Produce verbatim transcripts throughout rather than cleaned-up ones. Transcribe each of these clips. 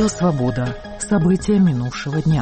Радио «Свобода». События минувшего дня.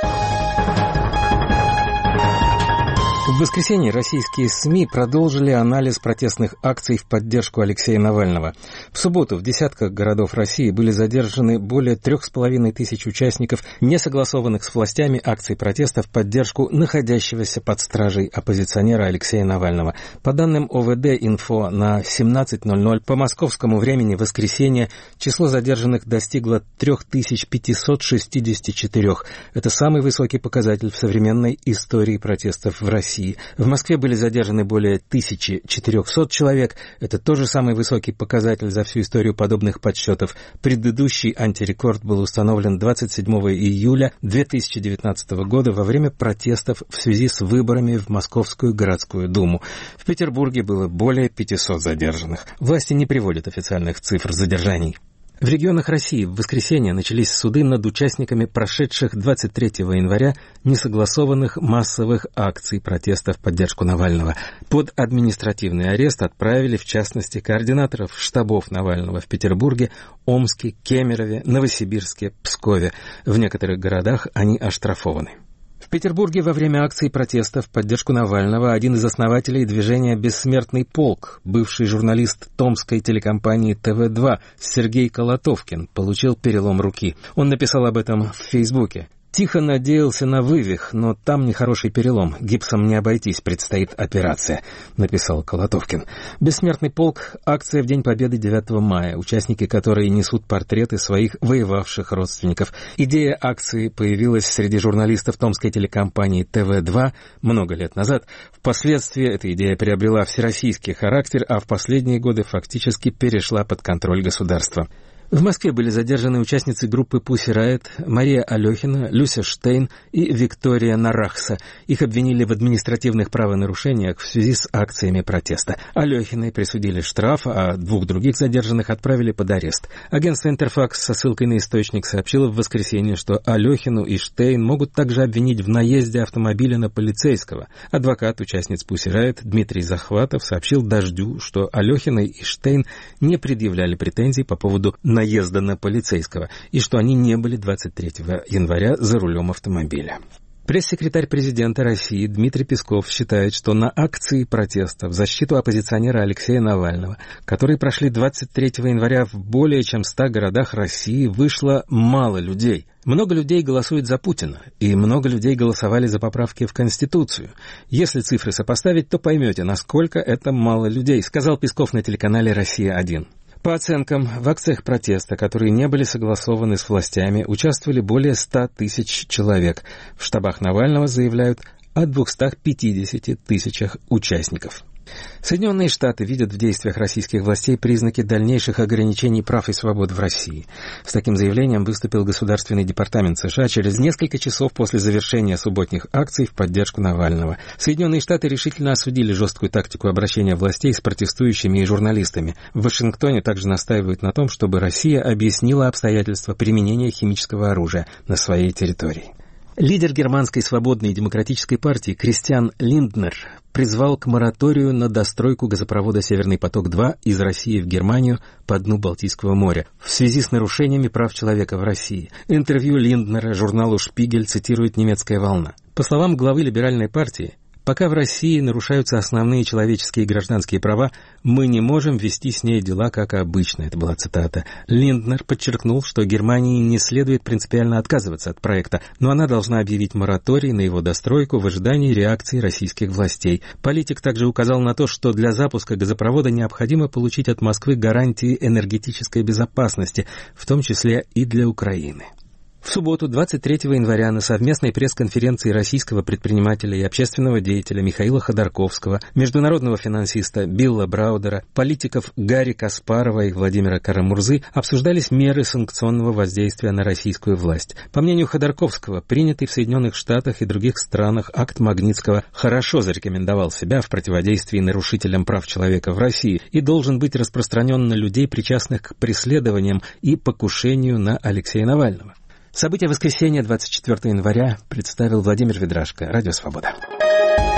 В воскресенье российские СМИ продолжили анализ протестных акций в поддержку Алексея Навального. В субботу в десятках городов России были задержаны более трех с половиной тысяч участников несогласованных с властями акций протеста в поддержку находящегося под стражей оппозиционера Алексея Навального. По данным О В Д-Инфо, на семнадцать ноль ноль по московскому времени в воскресенье число задержанных достигло три тысячи пятьсот шестьдесят четыре. Это самый высокий показатель в современной истории протестов в России. В Москве были задержаны более тысячи четырехсот человек. Это тоже самый высокий показатель за всю историю подобных подсчетов. Предыдущий антирекорд был установлен двадцать седьмого июля две тысячи девятнадцатого года во время протестов в связи с выборами в Московскую городскую думу. В Петербурге было более пятисот задержанных. Власти не приводят официальных цифр задержаний. В регионах России в воскресенье начались суды над участниками прошедших двадцать третьего января несогласованных массовых акций протеста в поддержку Навального. Под административный арест отправили, в частности, координаторов штабов Навального в Петербурге, Омске, Кемерове, Новосибирске, Пскове. В некоторых городах они оштрафованы. В Петербурге во время акции протеста в поддержку Навального один из основателей движения «Бессмертный полк», бывший журналист томской телекомпании Тэ Вэ два Сергей Колотовкин, получил перелом руки. Он написал об этом в Фейсбуке. «Тихо надеялся на вывих, но там нехороший перелом. Гипсом не обойтись, предстоит операция», — написал Колотовкин. «Бессмертный полк» — акция в День Победы девятого мая, участники которой несут портреты своих воевавших родственников. Идея акции появилась среди журналистов томской телекомпании Тэ Вэ два много лет назад. Впоследствии эта идея приобрела всероссийский характер, а в последние годы фактически перешла под контроль государства. В Москве были задержаны участницы группы Pussy Riot Мария Алехина, Люся Штейн и Виктория Нарахса. Их обвинили в административных правонарушениях в связи с акциями протеста. Алехиной присудили штраф, а двух других задержанных отправили под арест. Агентство «Интерфакс» со ссылкой на источник сообщило в воскресенье, что Алехину и Штейн могут также обвинить в наезде автомобиля на полицейского. Адвокат участниц Pussy Riot Дмитрий Захватов сообщил «Дождю», что Алехиной и Штейн не предъявляли претензий по поводу наезда на полицейского, и что они не были двадцать третьего января за рулем автомобиля. Пресс-секретарь президента России Дмитрий Песков считает, что на акции протеста в защиту оппозиционера Алексея Навального, которые прошли двадцать третьего января в более чем ста городах России, вышло мало людей. Много людей голосует за Путина, и много людей голосовали за поправки в Конституцию. Если цифры сопоставить, то поймете, насколько это мало людей, сказал Песков на телеканале «Россия один». По оценкам, в акциях протеста, которые не были согласованы с властями, участвовали более ста тысяч человек. В штабах Навального заявляют о двухстах пятидесяти тысячах участников. Соединенные Штаты видят в действиях российских властей признаки дальнейших ограничений прав и свобод в России. С таким заявлением выступил Государственный департамент США через несколько часов после завершения субботних акций в поддержку Навального. Соединенные Штаты решительно осудили жесткую тактику обращения властей с протестующими и журналистами. В Вашингтоне также настаивают на том, чтобы Россия объяснила обстоятельства применения химического оружия на своей территории. Лидер германской свободной и демократической партии Кристиан Линднер призвал к мораторию на достройку газопровода «Северный поток-два» из России в Германию по дну Балтийского моря в связи с нарушениями прав человека в России. Интервью Линднера журналу «Шпигель» цитирует немецкая «Волна». По словам главы либеральной партии, пока в России нарушаются основные человеческие и гражданские права, мы не можем вести с ней дела как обычно. Это была цитата. Линднер подчеркнул, что Германии не следует принципиально отказываться от проекта, но она должна объявить мораторий на его достройку в ожидании реакции российских властей. Политик также указал на то, что для запуска газопровода необходимо получить от Москвы гарантии энергетической безопасности, в том числе и для Украины. В субботу, двадцать третьего января, на совместной пресс-конференции российского предпринимателя и общественного деятеля Михаила Ходорковского, международного финансиста Билла Браудера, политиков Гарри Каспарова и Владимира Карамурзы обсуждались меры санкционного воздействия на российскую власть. По мнению Ходорковского, принятый в Соединенных Штатах и других странах акт Магнитского хорошо зарекомендовал себя в противодействии нарушителям прав человека в России и должен быть распространен на людей, причастных к преследованиям и покушению на Алексея Навального. События воскресенья двадцать четвёртого января представил Владимир Ведрашко, Радио «Свобода».